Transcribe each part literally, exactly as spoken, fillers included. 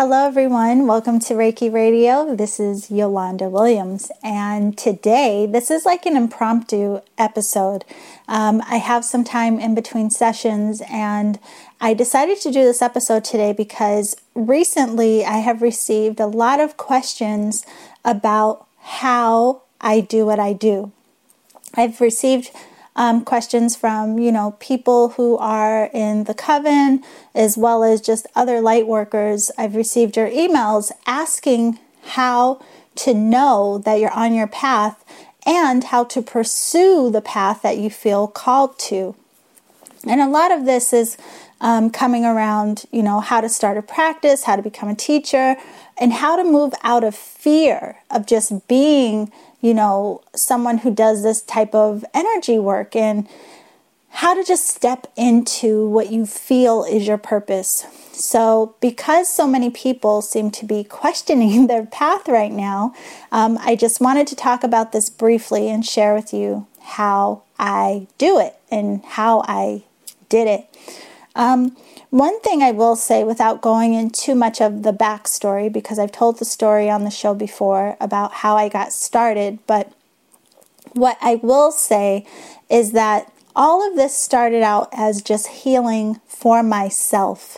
Hello everyone, welcome to Reiki Radio. This is Yolanda Williams, and today, this is like an impromptu episode. Um, I have some time in between sessions, and I decided to do this episode today because recently I have received a lot of questions about how I do what I do. I've received Um, questions from, you know, people who are in the coven, as well as just other light workers. I've received your emails asking how to know that you're on your path and how to pursue the path that you feel called to. And a lot of this is um, coming around, you know, how to start a practice, how to become a teacher, and how to move out of fear of just being, you know, someone who does this type of energy work, and how to just step into what you feel is your purpose. So because so many people seem to be questioning their path right now, um, I just wanted to talk about this briefly and share with you how I do it and how I did it. Um, one thing I will say without going into too much of the backstory, because I've told the story on the show before about how I got started, but what I will say is that all of this started out as just healing for myself.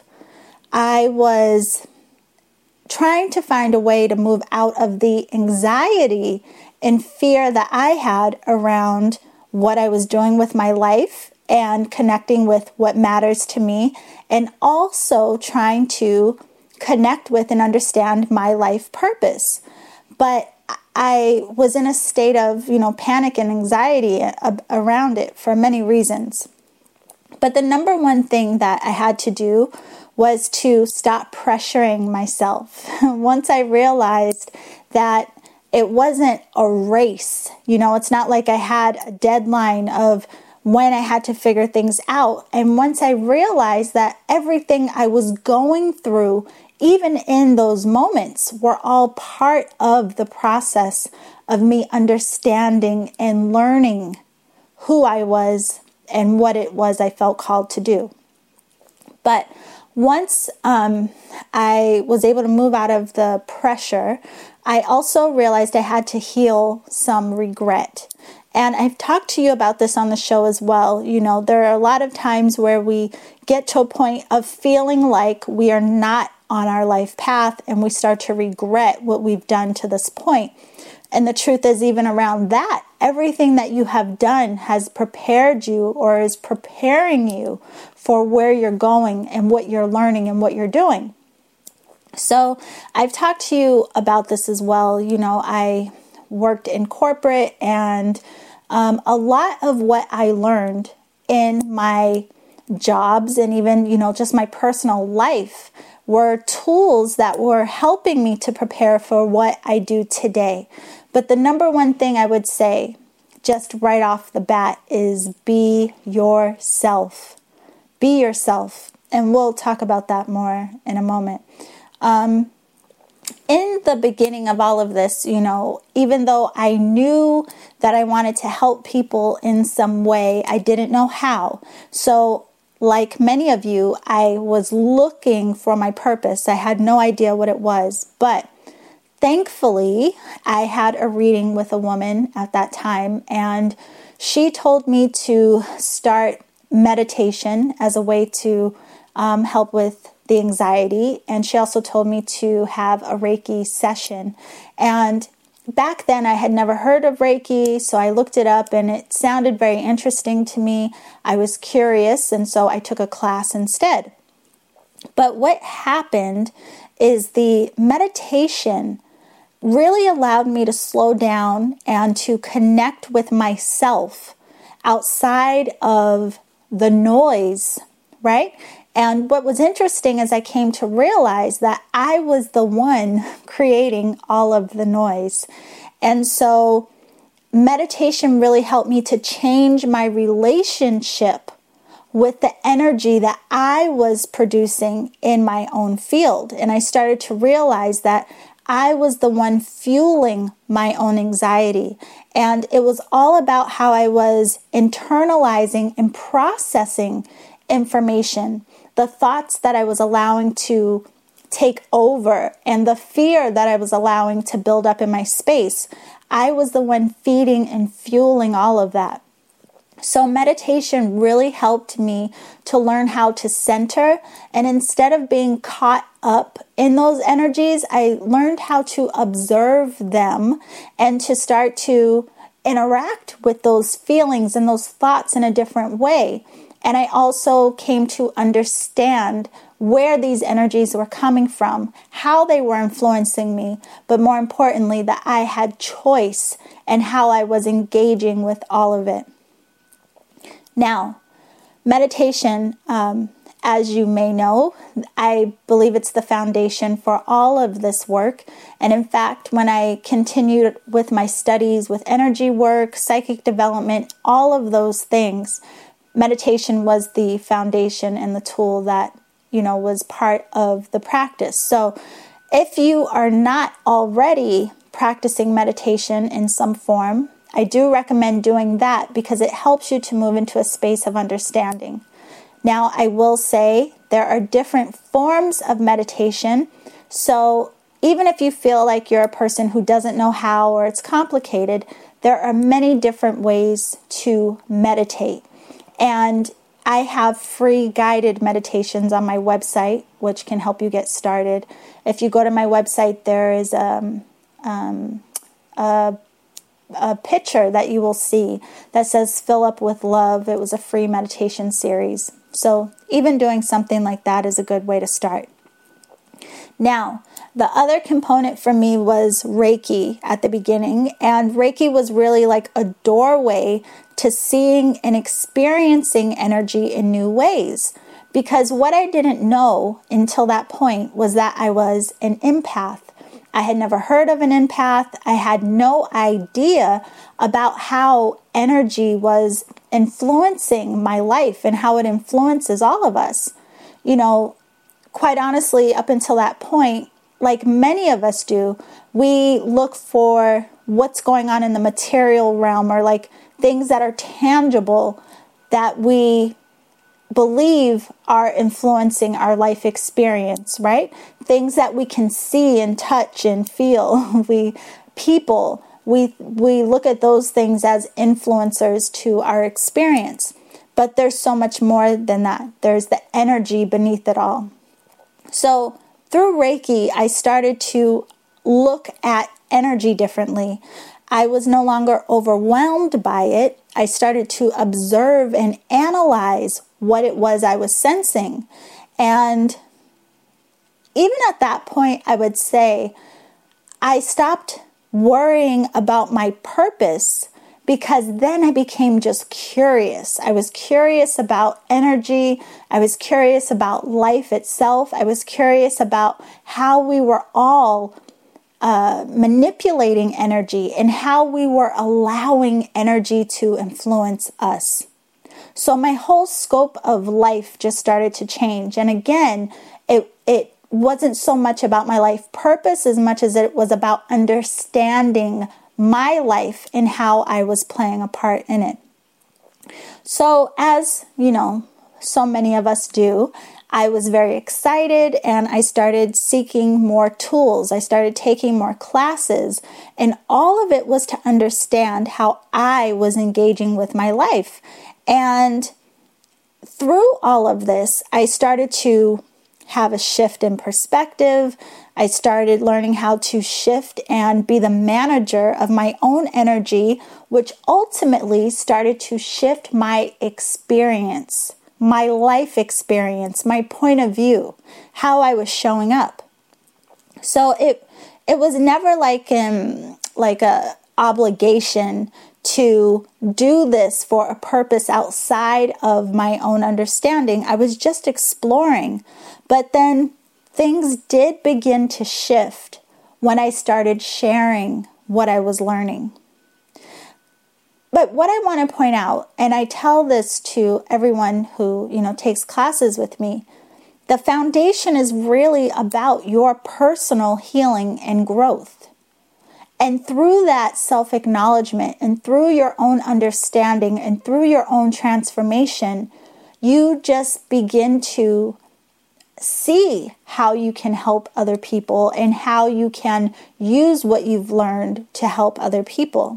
I was trying to find a way to move out of the anxiety and fear that I had around what I was doing with my life and connecting with what matters to me, and also trying to connect with and understand my life purpose. But I was in a state of, you know, panic and anxiety around it for many reasons. But the number one thing that I had to do was to stop pressuring myself. Once I realized that it wasn't a race, you know, it's not like I had a deadline of when I had to figure things out. And once I realized that everything I was going through, even in those moments, were all part of the process of me understanding and learning who I was and what it was I felt called to do. But once um, I was able to move out of the pressure, I also realized I had to heal some regret. And I've talked to you about this on the show as well. You know, there are a lot of times where we get to a point of feeling like we are not on our life path, and we start to regret what we've done to this point. And the truth is, even around that, everything that you have done has prepared you or is preparing you for where you're going and what you're learning and what you're doing. So I've talked to you about this as well. You know, I worked in corporate, and um, a lot of what I learned in my jobs and even, you know, just my personal life were tools that were helping me to prepare for what I do today. But the number one thing I would say just right off the bat is be yourself. Be yourself. And we'll talk about that more in a moment. Um, In the beginning of all of this, you know, even though I knew that I wanted to help people in some way, I didn't know how. So, like many of you, I was looking for my purpose. I had no idea what it was. But thankfully, I had a reading with a woman at that time, and she told me to start meditation as a way to um, help with the anxiety, and she also told me to have a Reiki session. And back then I had never heard of Reiki, so I looked it up and it sounded very interesting to me. I was curious, and so I took a class instead. But what happened is the meditation really allowed me to slow down and to connect with myself outside of the noise, right? And what was interesting is I came to realize that I was the one creating all of the noise. And so meditation really helped me to change my relationship with the energy that I was producing in my own field. And I started to realize that I was the one fueling my own anxiety. And it was all about how I was internalizing and processing information, the thoughts that I was allowing to take over, and the fear that I was allowing to build up in my space, I was the one feeding and fueling all of that. So meditation really helped me to learn how to center, and instead of being caught up in those energies, I learned how to observe them and to start to interact with those feelings and those thoughts in a different way. And I also came to understand where these energies were coming from, how they were influencing me, but more importantly, that I had choice in how I was engaging with all of it. Now, meditation, um, as you may know, I believe it's the foundation for all of this work. And in fact, when I continued with my studies with energy work, psychic development, all of those things, meditation was the foundation and the tool that, you know, was part of the practice. So if you are not already practicing meditation in some form, I do recommend doing that because it helps you to move into a space of understanding. Now, I will say there are different forms of meditation. So even if you feel like you're a person who doesn't know how or it's complicated, there are many different ways to meditate. And I have free guided meditations on my website, which can help you get started. If you go to my website, there is um, um, a a picture that you will see that says Fill Up with Love. It was a free meditation series. So even doing something like that is a good way to start. Now, the other component for me was Reiki at the beginning, and Reiki was really like a doorway to seeing and experiencing energy in new ways. Because what I didn't know until that point was that I was an empath. I had never heard of an empath. I had no idea about how energy was influencing my life and how it influences all of us. You know, quite honestly, up until that point, like many of us do, we look for what's going on in the material realm or like things that are tangible that we believe are influencing our life experience, right? Things that we can see and touch and feel. We people, we we look at those things as influencers to our experience. But there's so much more than that. There's the energy beneath it all. So through Reiki, I started to look at energy differently. I was no longer overwhelmed by it. I started to observe and analyze what it was I was sensing. And even at that point, I would say I stopped worrying about my purpose because then I became just curious. I was curious about energy. I was curious about life itself. I was curious about how we were all Uh, manipulating energy and how we were allowing energy to influence us. So my whole scope of life just started to change. And again, it it wasn't so much about my life purpose as much as it was about understanding my life and how I was playing a part in it. So as, you know, so many of us do, I was very excited and I started seeking more tools. I started taking more classes, and all of it was to understand how I was engaging with my life. And through all of this, I started to have a shift in perspective. I started learning how to shift and be the manager of my own energy, which ultimately started to shift my experience. My life experience, my point of view, how I was showing up. So it it was never like um like a obligation to do this for a purpose outside of my own understanding. I was just exploring. But then things did begin to shift when I started sharing what I was learning. But what I want to point out, and I tell this to everyone who, you know, takes classes with me, the foundation is really about your personal healing and growth. And through that self-acknowledgement and through your own understanding and through your own transformation, you just begin to see how you can help other people and how you can use what you've learned to help other people.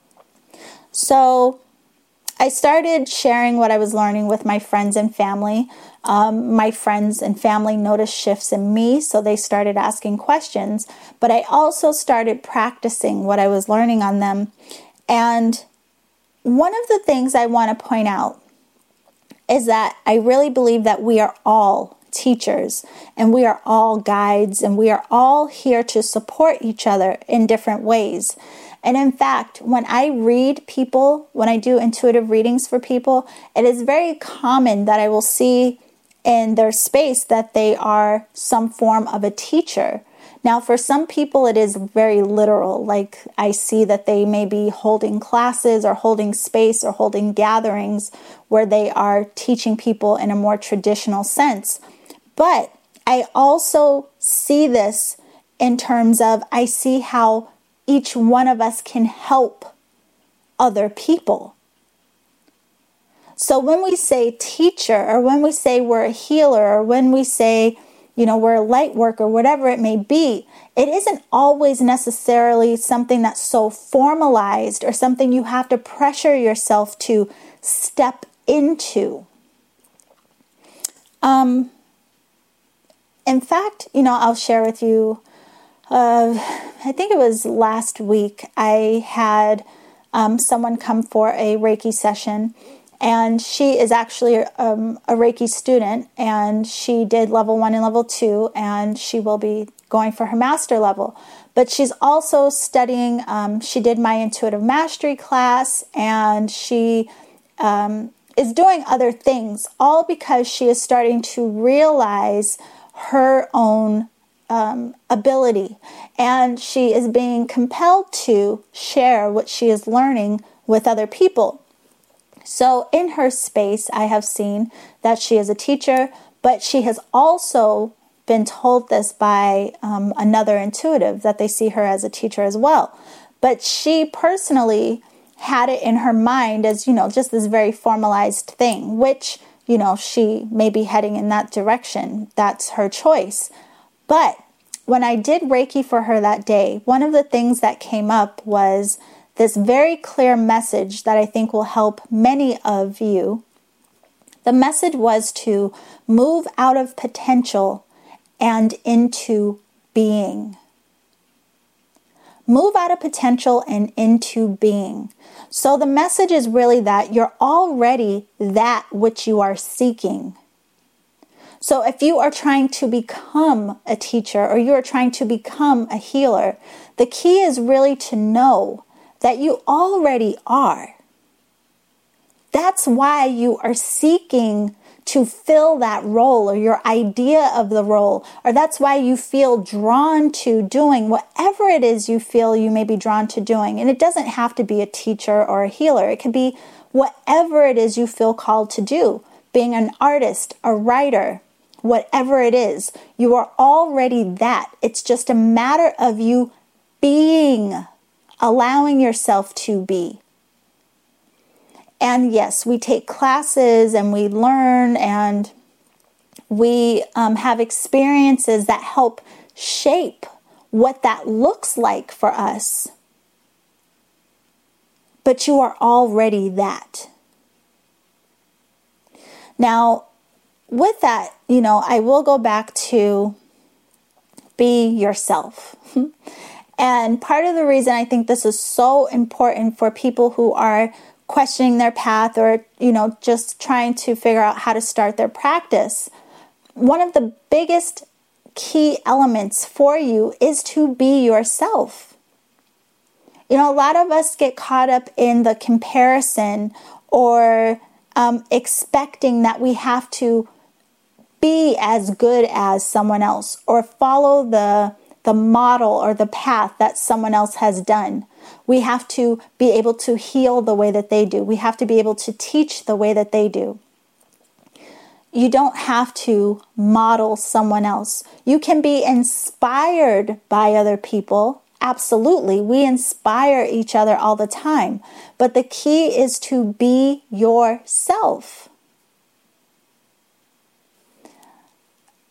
So I started sharing what I was learning with my friends and family. Um, my friends and family noticed shifts in me, so they started asking questions. But I also started practicing what I was learning on them. And one of the things I want to point out is that I really believe that we are all teachers and we are all guides and we are all here to support each other in different ways. And in fact, when I read people, when I do intuitive readings for people, it is very common that I will see in their space that they are some form of a teacher. Now, for some people, it is very literal. Like I see that they may be holding classes or holding space or holding gatherings where they are teaching people in a more traditional sense. But I also see this in terms of I see how each one of us can help other people. So when we say teacher, or when we say we're a healer, or when we say, you know, we're a light worker, whatever it may be, it isn't always necessarily something that's so formalized or something you have to pressure yourself to step into. Um, in fact, you know, I'll share with you, uh, I think it was last week, I had um, someone come for a Reiki session. And she is actually um, a Reiki student, and she did level one and level two, and she will be going for her master level. But she's also studying, um, she did my intuitive mastery class, and she um, is doing other things, all because she is starting to realize her own um, ability. And she is being compelled to share what she is learning with other people. So in her space, I have seen that she is a teacher, but she has also been told this by um, another intuitive that they see her as a teacher as well. But she personally had it in her mind as, you know, just this very formalized thing, which, you know, she may be heading in that direction. That's her choice. But when I did Reiki for her that day, one of the things that came up was this very clear message that I think will help many of you. The message was to move out of potential and into being. Move out of potential and into being. So the message is really that you're already that which you are seeking. So if you are trying to become a teacher or you are trying to become a healer, the key is really to know that you already are. That's why you are seeking to fill that role or your idea of the role, or that's why you feel drawn to doing whatever it is you feel you may be drawn to doing. And it doesn't have to be a teacher or a healer. It could be whatever it is you feel called to do. Being an artist, a writer, whatever it is, you are already that. It's just a matter of you being, allowing yourself to be. And yes, we take classes and we learn and we um, have experiences that help shape what that looks like for us. But you are already that. Now, with that, you know, I will go back to be yourself. And part of the reason I think this is so important for people who are questioning their path or, you know, just trying to figure out how to start their practice, one of the biggest key elements for you is to be yourself. You know, a lot of us get caught up in the comparison or um, expecting that we have to be as good as someone else or follow the the model or the path that someone else has done. We have to be able to heal the way that they do. We have to be able to teach the way that they do. You don't have to model someone else. You can be inspired by other people. Absolutely. We inspire each other all the time. But the key is to be yourself.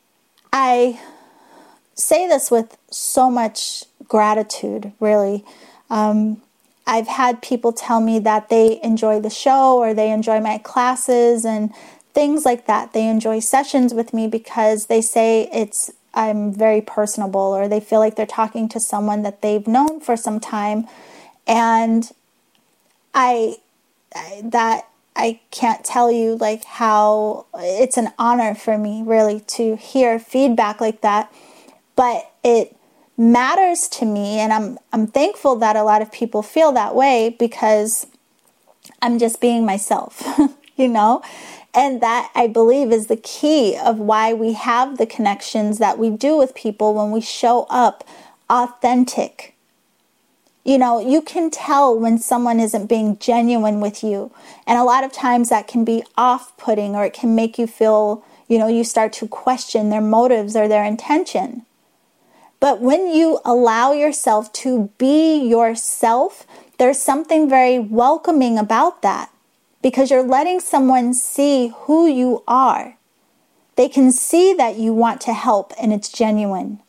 I say this with so much gratitude, really. Um, I've had people tell me that they enjoy the show or they enjoy my classes and things like that. They enjoy sessions with me because they say it's I'm very personable, or they feel like they're talking to someone that they've known for some time. And I, I that I can't tell you like how it's an honor for me really to hear feedback like that. But it matters to me, and I'm I'm thankful that a lot of people feel that way, because I'm just being myself, you know? And that, I believe, is the key of why we have the connections that we do with people when we show up authentic. You know, you can tell when someone isn't being genuine with you. And a lot of times that can be off-putting, or it can make you feel, you know, you start to question their motives or their intention. But when you allow yourself to be yourself, there's something very welcoming about that, because you're letting someone see who you are. They can see that you want to help and it's genuine.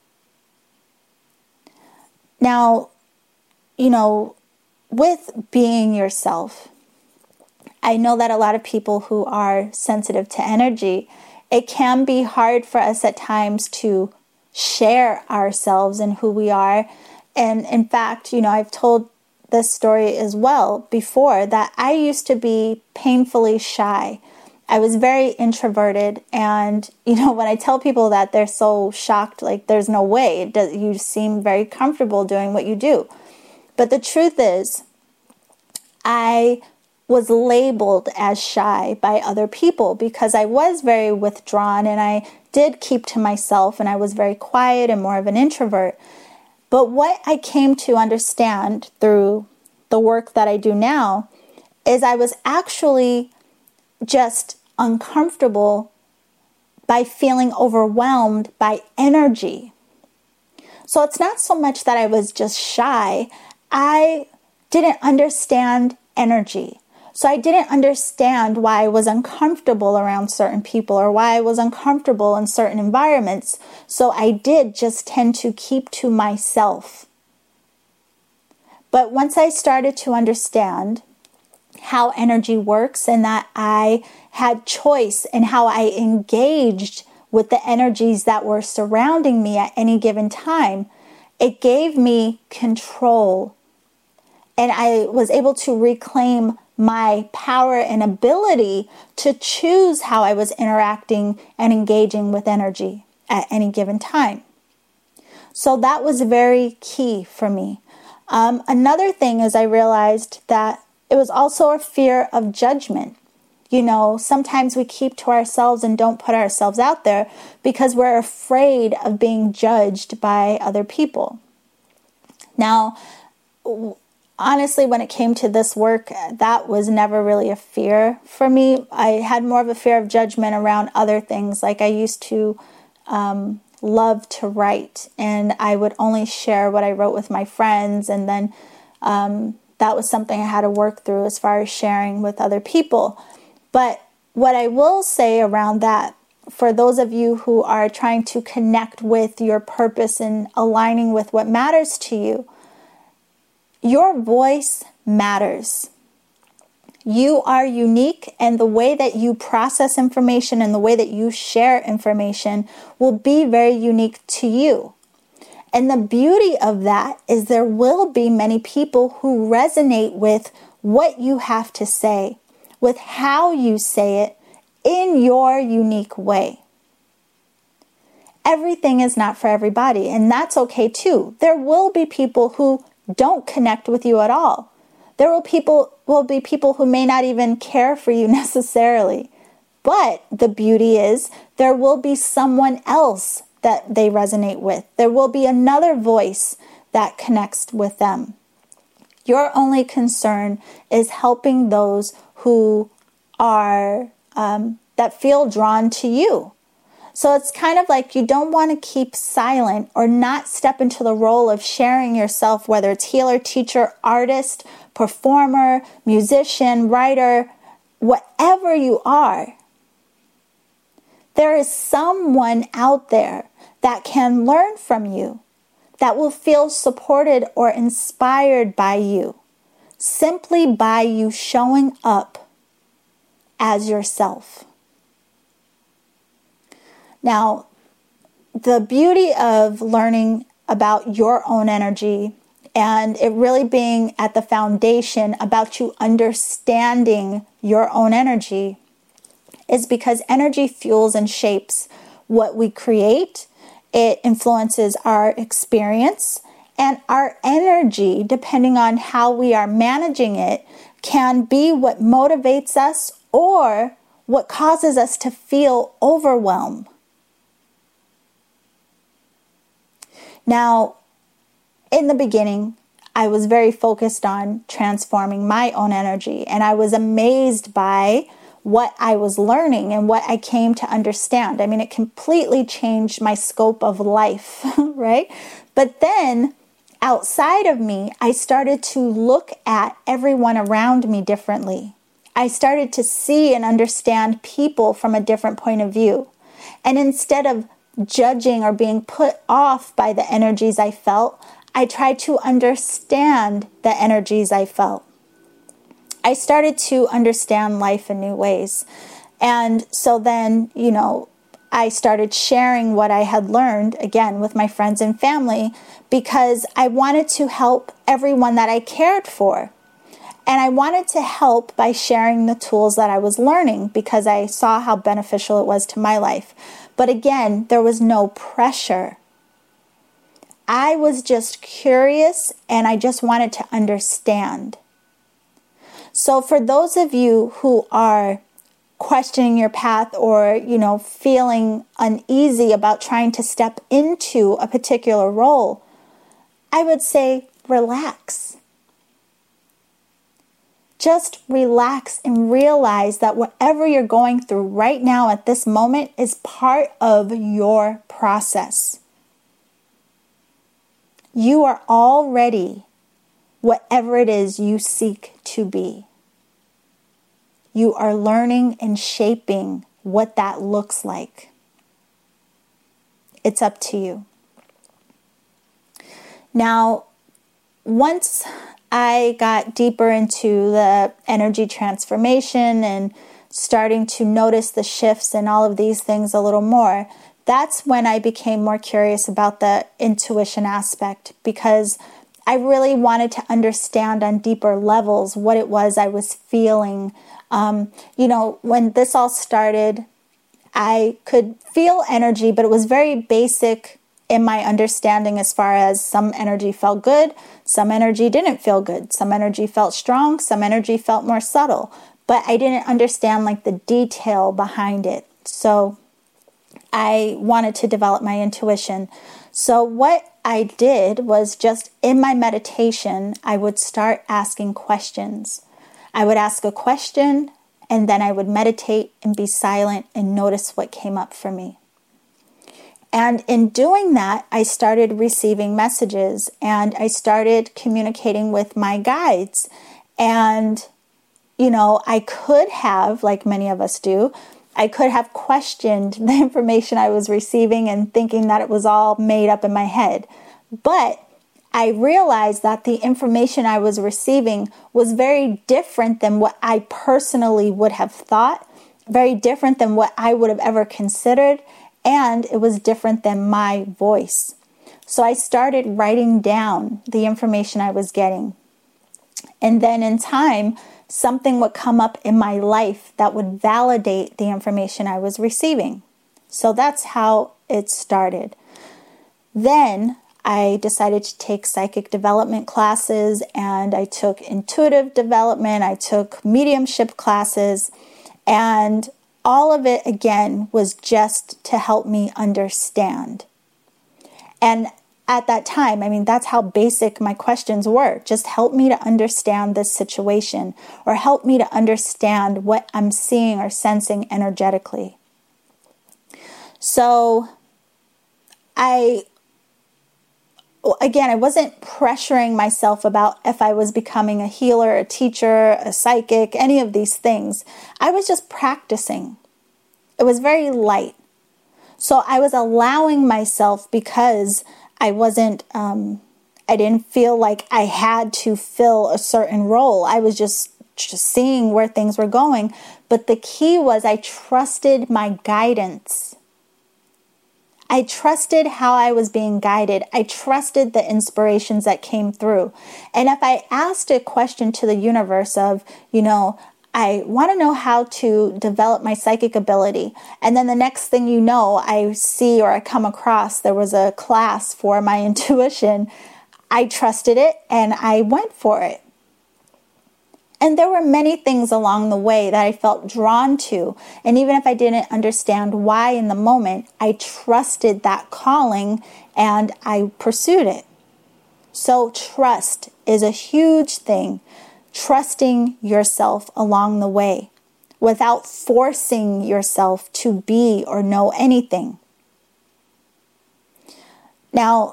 Now, you know, with being yourself, I know that a lot of people who are sensitive to energy, it can be hard for us at times to share ourselves and who we are. And in fact, you know, I've told this story as well before, that I used to be painfully shy. I was very introverted, and you know, when I tell people that, they're so shocked, like there's no way, it does, you seem very comfortable doing what you do. But the truth is, I was labeled as shy by other people because I was very withdrawn, and I did keep to myself, and I was very quiet and more of an introvert. But what I came to understand through the work that I do now is I was actually just uncomfortable by feeling overwhelmed by energy. So it's not so much that I was just shy. I didn't understand energy. So I didn't understand why I was uncomfortable around certain people, or why I was uncomfortable in certain environments. So I did just tend to keep to myself. But once I started to understand how energy works, and that I had choice in how I engaged with the energies that were surrounding me at any given time, it gave me control. And I was able to reclaim my power and ability to choose how I was interacting and engaging with energy at any given time. So that was very key for me. Um, another thing is I realized that it was also a fear of judgment. You know, sometimes we keep to ourselves and don't put ourselves out there because we're afraid of being judged by other people. Now, honestly, when it came to this work, that was never really a fear for me. I had more of a fear of judgment around other things. Like I used to um, love to write, and I would only share what I wrote with my friends. And then um, that was something I had to work through as far as sharing with other people. But what I will say around that, for those of you who are trying to connect with your purpose and aligning with what matters to you, your voice matters. You are unique, and the way that you process information and the way that you share information will be very unique to you. And the beauty of that is there will be many people who resonate with what you have to say, with how you say it in your unique way. Everything is not for everybody, and that's okay too. There will be people who don't connect with you at all. There will people will be people who may not even care for you necessarily. But the beauty is there will be someone else that they resonate with. There will be another voice that connects with them. Your only concern is helping those who are um, that feel drawn to you. So it's kind of like you don't want to keep silent or not step into the role of sharing yourself, whether it's healer, teacher, artist, performer, musician, writer, whatever you are. There is someone out there that can learn from you, that will feel supported or inspired by you, simply by you showing up as yourself. Now, the beauty of learning about your own energy and it really being at the foundation about you understanding your own energy is because energy fuels and shapes what we create. It influences our experience, and our energy, depending on how we are managing it, can be what motivates us or what causes us to feel overwhelmed. Now, in the beginning, I was very focused on transforming my own energy, and I was amazed by what I was learning and what I came to understand. I mean, it completely changed my scope of life, right? But then outside of me, I started to look at everyone around me differently. I started to see and understand people from a different point of view. And instead of judging or being put off by the energies I felt, I tried to understand the energies I felt. I started to understand life in new ways. And so then, you know, I started sharing what I had learned, again, with my friends and family, because I wanted to help everyone that I cared for. And I wanted to help by sharing the tools that I was learning because I saw how beneficial it was to my life. But again, there was no pressure. I was just curious and I just wanted to understand. So for those of you who are questioning your path or, you know, feeling uneasy about trying to step into a particular role, I would say relax. Just relax and realize that whatever you're going through right now at this moment is part of your process. You are already whatever it is you seek to be. You are learning and shaping what that looks like. It's up to you. Now, once I got deeper into the energy transformation and starting to notice the shifts and all of these things a little more, that's when I became more curious about the intuition aspect, because I really wanted to understand on deeper levels what it was I was feeling. Um, you know, when this all started, I could feel energy, but it was very basic in my understanding as far as some energy felt good, some energy didn't feel good, some energy felt strong, some energy felt more subtle, but I didn't understand like the detail behind it. So I wanted to develop my intuition. So what I did was just in my meditation, I would start asking questions. I would ask a question and then I would meditate and be silent and notice what came up for me. And in doing that, I started receiving messages and I started communicating with my guides. And, you know, I could have, like many of us do, I could have questioned the information I was receiving and thinking that it was all made up in my head. But I realized that the information I was receiving was very different than what I personally would have thought, very different than what I would have ever considered, and it was different than my voice. So I started writing down the information I was getting. And then in time, something would come up in my life that would validate the information I was receiving. So that's how it started. Then I decided to take psychic development classes, and I took intuitive development, I took mediumship classes, and all of it, again, was just to help me understand. And at that time, I mean, that's how basic my questions were. Just help me to understand this situation, or help me to understand what I'm seeing or sensing energetically. So I, again, I wasn't pressuring myself about if I was becoming a healer, a teacher, a psychic, any of these things. I was just practicing. It was very light. So I was allowing myself, because I wasn't, um, I didn't feel like I had to fill a certain role. I was just, just seeing where things were going. But the key was I trusted my guidance. I trusted how I was being guided. I trusted the inspirations that came through. And if I asked a question to the universe of, you know, I want to know how to develop my psychic ability. And then the next thing you know, I see or I come across there was a class for my intuition. I trusted it and I went for it. And there were many things along the way that I felt drawn to. And even if I didn't understand why in the moment, I trusted that calling and I pursued it. So trust is a huge thing. Trusting yourself along the way without forcing yourself to be or know anything. Now,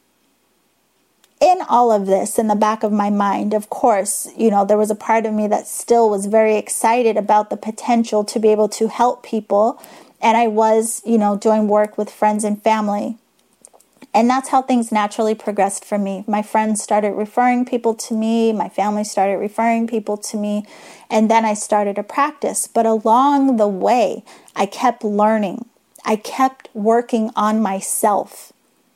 in all of this, in the back of my mind, of course, you know, there was a part of me that still was very excited about the potential to be able to help people. And I was, you know, doing work with friends and family. And that's how things naturally progressed for me. My friends started referring people to me. My family started referring people to me. And then I started a practice. But along the way, I kept learning. I kept working on myself.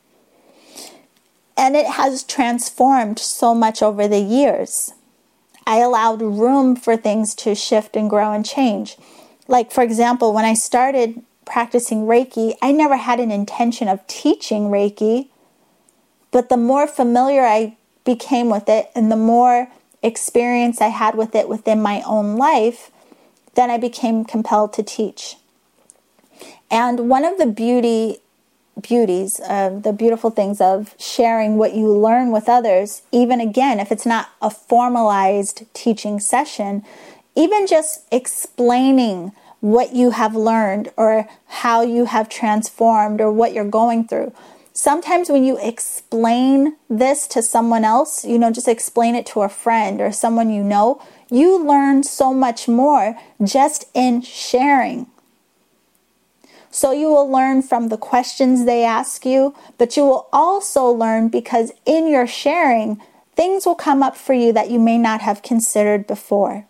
And it has transformed so much over the years. I allowed room for things to shift and grow and change. Like, for example, when I started practicing Reiki, I never had an intention of teaching Reiki. But the more familiar I became with it and the more experience I had with it within my own life, then I became compelled to teach. And one of the beauty beauties, of the beautiful things of sharing what you learn with others, even again, if it's not a formalized teaching session, even just explaining what you have learned or how you have transformed or what you're going through. Sometimes when you explain this to someone else, you know, just explain it to a friend or someone you know, you learn so much more just in sharing. So you will learn from the questions they ask you, but you will also learn because in your sharing, things will come up for you that you may not have considered before.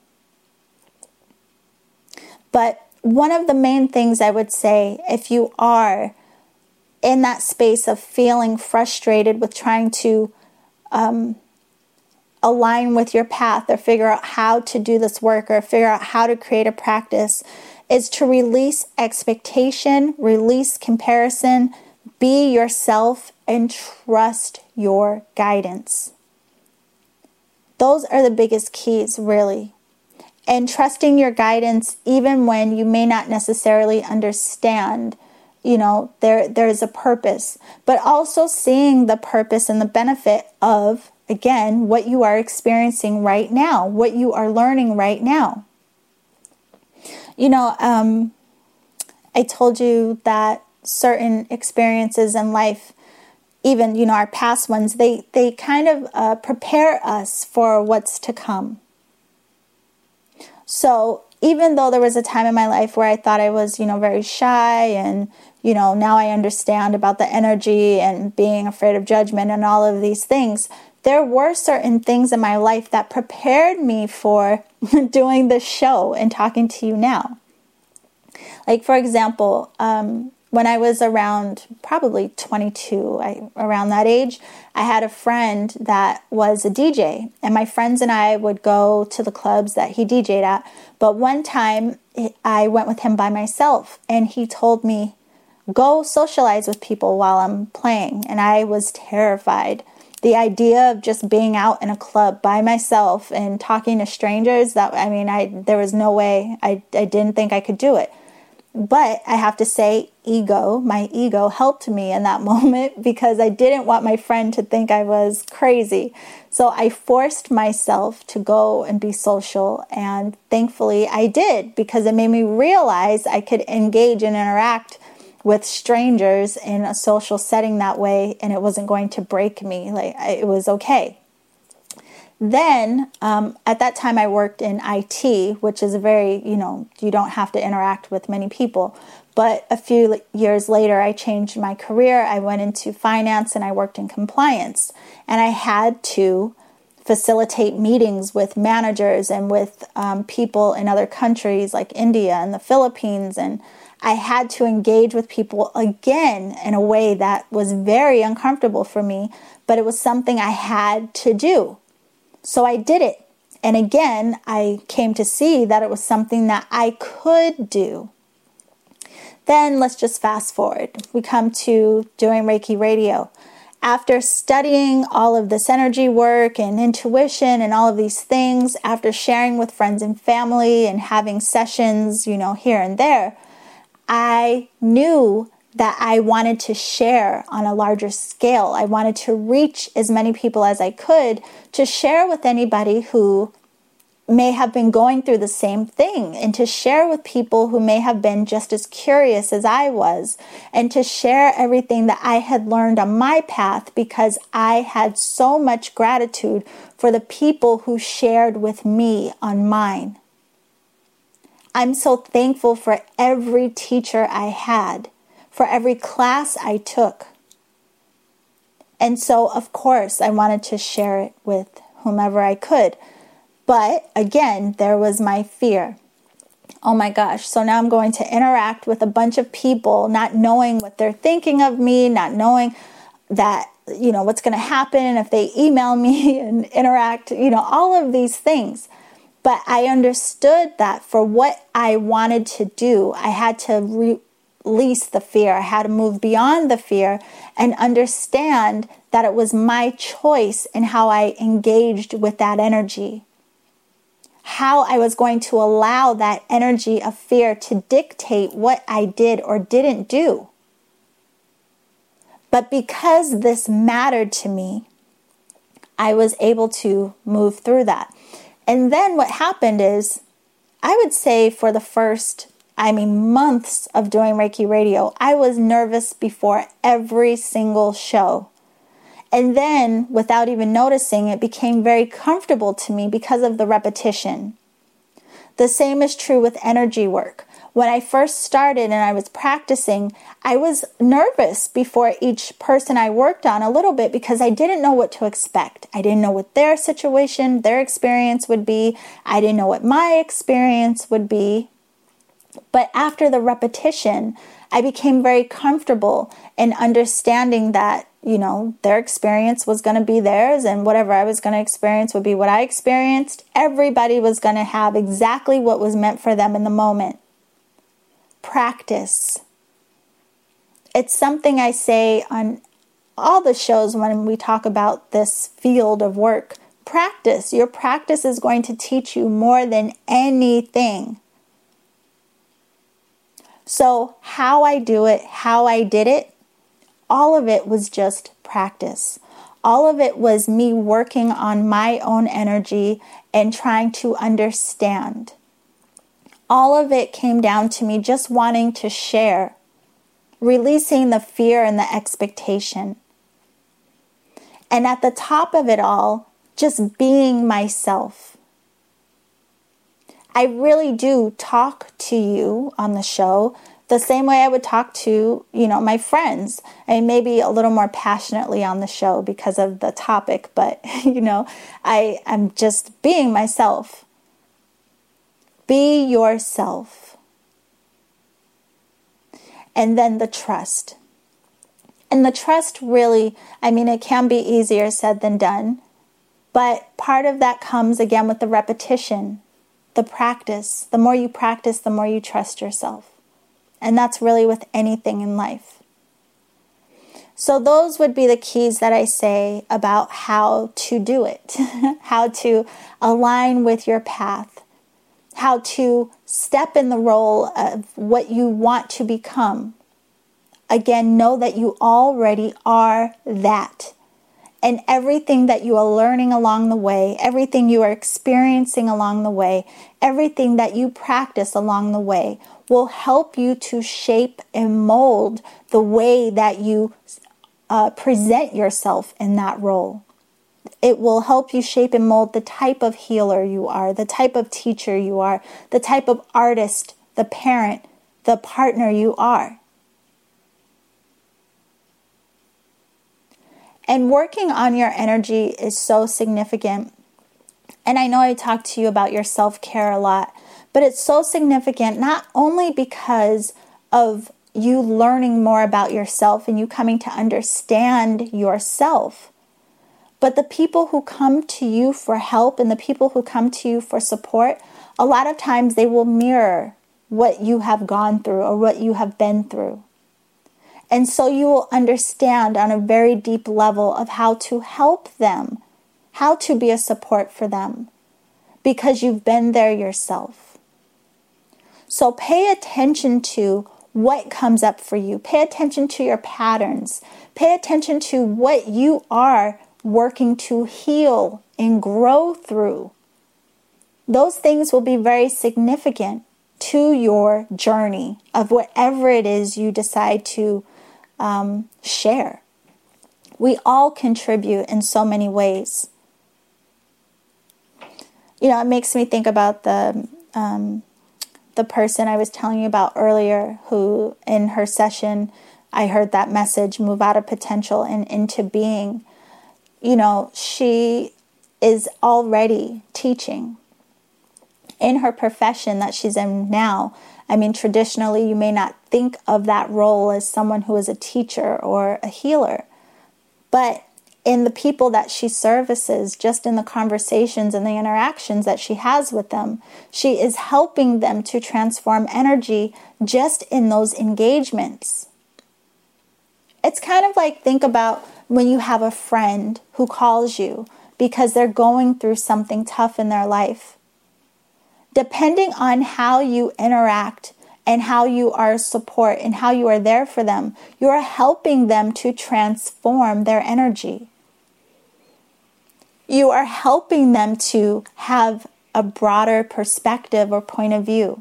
But one of the main things I would say, if you are in that space of feeling frustrated with trying to um, align with your path or figure out how to do this work or figure out how to create a practice, is to release expectation, release comparison, be yourself, and trust your guidance. Those are the biggest keys, really. And trusting your guidance, even when you may not necessarily understand, you know, there there's a purpose. But also seeing the purpose and the benefit of, again, what you are experiencing right now, what you are learning right now. You know, um, I told you that certain experiences in life, even, you know, our past ones, they, they kind of uh, prepare us for what's to come. So even though there was a time in my life where I thought I was, you know, very shy and, you know, now I understand about the energy and being afraid of judgment and all of these things, there were certain things in my life that prepared me for doing this show and talking to you now. Like, for example, um, when I was around probably twenty-two, I, around that age, I had a friend that was a D J, and my friends and I would go to the clubs that he D J'd at. But one time I went with him by myself, and he told me, go socialize with people while I'm playing. And I was terrified. The idea of just being out in a club by myself and talking to strangers, that, I mean, I there was no way. I, I didn't think I could do it. But I have to say, ego, my ego helped me in that moment because I didn't want my friend to think I was crazy. So I forced myself to go and be social. And thankfully I did, because it made me realize I could engage and interact with strangers in a social setting that way, and it wasn't going to break me. Like, it was okay. Then, um, at that time, I worked in I T, which is a very, you know, you don't have to interact with many people. But a few years later, I changed my career. I went into finance and I worked in compliance. And I had to facilitate meetings with managers and with um, people in other countries like India and the Philippines. And I had to engage with people again in a way that was very uncomfortable for me, but it was something I had to do. So I did it. And again, I came to see that it was something that I could do. Then let's just fast forward. We come to doing Reiki Radio. After studying all of this energy work and intuition and all of these things, after sharing with friends and family and having sessions, you know, here and there, I knew that I wanted to share on a larger scale. I wanted to reach as many people as I could to share with anybody who may have been going through the same thing, and to share with people who may have been just as curious as I was, and to share everything that I had learned on my path, because I had so much gratitude for the people who shared with me on mine. I'm so thankful for every teacher I had, for every class I took. And so, of course, I wanted to share it with whomever I could. But again, there was my fear. Oh my gosh, so now I'm going to interact with a bunch of people, not knowing what they're thinking of me, not knowing that, you know, what's going to happen if they email me and interact, you know, all of these things. But I understood that for what I wanted to do, I had to re- release the fear. I had to move beyond the fear and understand that it was my choice in how I engaged with that energy. How I was going to allow that energy of fear to dictate what I did or didn't do. But because this mattered to me, I was able to move through that. And then what happened is, I would say for the first, I mean, months of doing Reiki Radio, I was nervous before every single show. And then, without even noticing, it became very comfortable to me because of the repetition. The same is true with energy work. When I first started and I was practicing, I was nervous before each person I worked on a little bit because I didn't know what to expect. I didn't know what their situation, their experience would be. I didn't know what my experience would be. But after the repetition, I became very comfortable in understanding that, you know, their experience was going to be theirs, and whatever I was going to experience would be what I experienced. Everybody was going to have exactly what was meant for them in the moment. Practice. It's something I say on all the shows when we talk about this field of work. Practice. Your practice is going to teach you more than anything. So how I do it, how I did it, all of it was just practice. All of it was me working on my own energy and trying to understand. All of it came down to me just wanting to share, releasing the fear and the expectation. And at the top of it all, just being myself. I really do talk to you on the show the same way I would talk to, you know, my friends, and maybe a little more passionately on the show because of the topic, but, you know, I am just being myself. Be yourself. And then the trust. And the trust really, I mean, it can be easier said than done, but part of that comes again with the repetition, the practice. The more you practice, the more you trust yourself. And that's really with anything in life. So those would be the keys that I say about how to do it, how to align with your path, how to step in the role of what you want to become. Again, know that you already are that. And everything that you are learning along the way, everything you are experiencing along the way, everything that you practice along the way will help you to shape and mold the way that you uh, present yourself in that role. It will help you shape and mold the type of healer you are, the type of teacher you are, the type of artist, the parent, the partner you are. And working on your energy is so significant. And I know I talked to you about your self-care a lot, but it's so significant not only because of you learning more about yourself and you coming to understand yourself, but the people who come to you for help and the people who come to you for support, a lot of times they will mirror what you have gone through or what you have been through. And so you will understand on a very deep level of how to help them, how to be a support for them, because you've been there yourself. So pay attention to what comes up for you. Pay attention to your patterns. Pay attention to what you are working to heal and grow through. Those things will be very significant to your journey of whatever it is you decide to um, share. We all contribute in so many ways. You know, it makes me think about the um, the person I was telling you about earlier who in her session, I heard that message, move out of potential and into being. You know, she is already teaching in her profession that she's in now. I mean, traditionally, you may not think of that role as someone who is a teacher or a healer. But in the people that she services, just in the conversations and the interactions that she has with them, she is helping them to transform energy just in those engagements. It's kind of like, think about when you have a friend who calls you because they're going through something tough in their life. Depending on how you interact and how you are support and how you are there for them, you are helping them to transform their energy. You are helping them to have a broader perspective or point of view.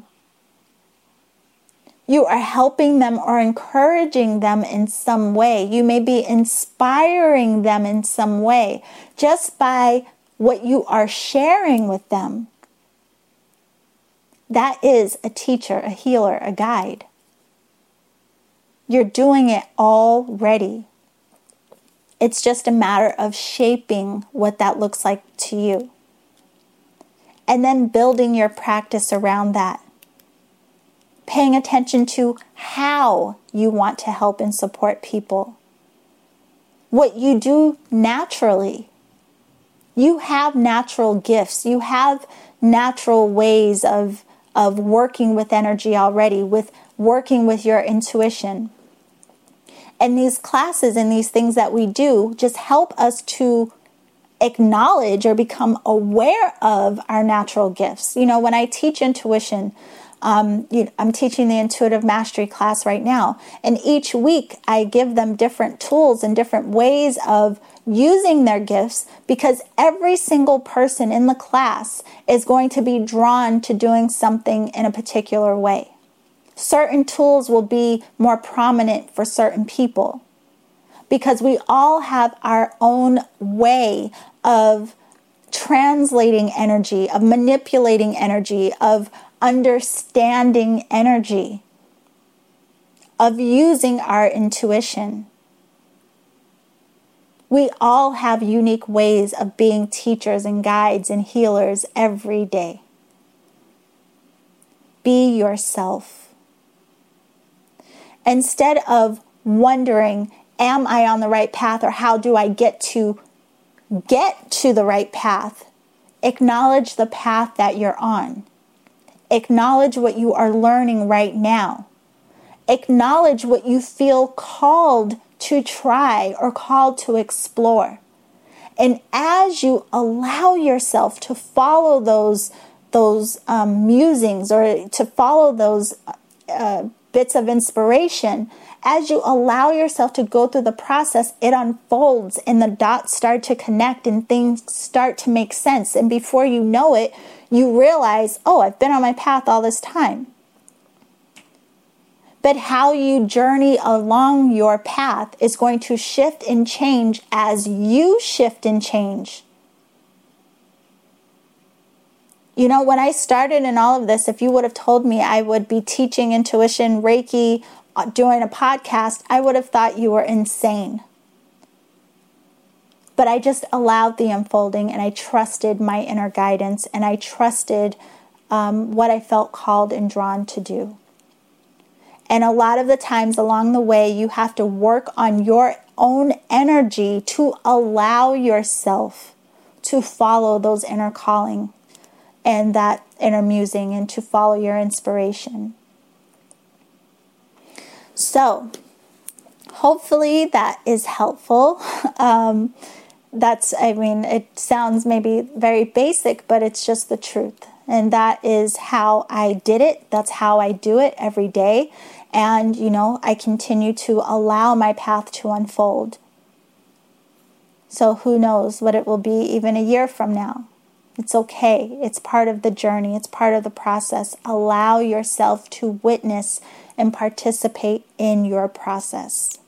You are helping them or encouraging them in some way. You may be inspiring them in some way just by what you are sharing with them. That is a teacher, a healer, a guide. You're doing it already. It's just a matter of shaping what that looks like to you. And then building your practice around that. Paying attention to how you want to help and support people. What you do naturally. You have natural gifts. You have natural ways of, of working with energy already, with working with your intuition. And these classes and these things that we do just help us to acknowledge or become aware of our natural gifts. You know, when I teach intuition, Um, you know, I'm teaching the Intuitive Mastery class right now, and each week I give them different tools and different ways of using their gifts, because every single person in the class is going to be drawn to doing something in a particular way. Certain tools will be more prominent for certain people, because we all have our own way of translating energy, of manipulating energy, of understanding energy, of using our intuition. We all have unique ways of being teachers and guides and healers every day. Be yourself. Instead of wondering, am I on the right path, or how do I get to get to the right path? Acknowledge the path that you're on. Acknowledge what you are learning right now. Acknowledge what you feel called to try or called to explore. And as you allow yourself to follow those, those um, musings, or to follow those uh, bits of inspiration, as you allow yourself to go through the process, it unfolds and the dots start to connect and things start to make sense. And before you know it, you realize, oh, I've been on my path all this time. But how you journey along your path is going to shift and change as you shift and change. You know, when I started in all of this, if you would have told me I would be teaching intuition, Reiki, doing a podcast, I would have thought you were insane. But I just allowed the unfolding, and I trusted my inner guidance, and I trusted um, what I felt called and drawn to do. And a lot of the times along the way, you have to work on your own energy to allow yourself to follow those inner calling and that inner musing, and to follow your inspiration. So, hopefully that is helpful. Um, that's, I mean, it sounds maybe very basic, but it's just the truth. And that is how I did it. That's how I do it every day. And, you know, I continue to allow my path to unfold. So who knows what it will be even a year from now. It's okay. It's part of the journey. It's part of the process. Allow yourself to witness and participate in your process.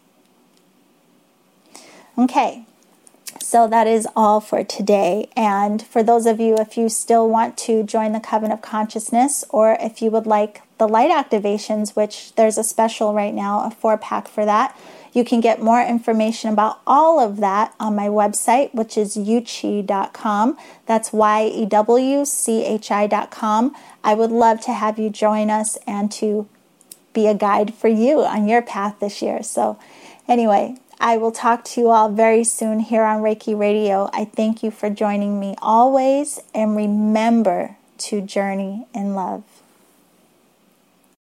Okay. So that is all for today. And for those of you, if you still want to join the Coven of Consciousness, or if you would like the light activations, which there's a special right now, a four pack for that, you can get more information about all of that on my website, which is yewchi dot com. That's Y E W C H I dot com. I would love to have you join us and to be a guide for you on your path this year. So anyway, I will talk to you all very soon here on Reiki Radio. I thank you for joining me always, and remember to journey in love.